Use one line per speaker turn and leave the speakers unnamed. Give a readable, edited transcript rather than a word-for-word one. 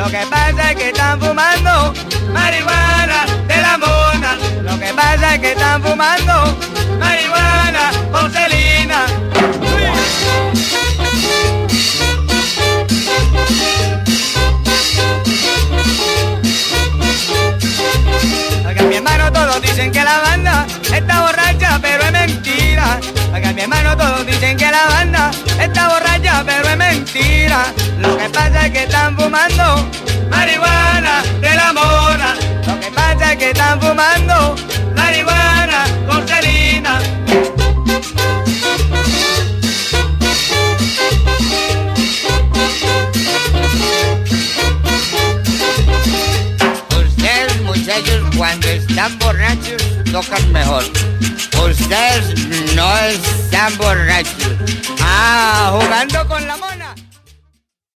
Lo que pasa es que están fumando marihuana de la mona. Lo que pasa es que están fumando marihuana porcelina. Porque mi hermano todos dicen que la banda está borracha, pero es mentira. Porque mi hermano todos dicen que la banda está borracha, pero es mentira. Lo que pasa es que están fumando marihuana de la mona. Lo que pasa es que están fumando marihuana porcelina.
Ustedes, muchachos, cuando están borrachos, tocan mejor. Ustedes no están borrachos.
Jugando con la mona.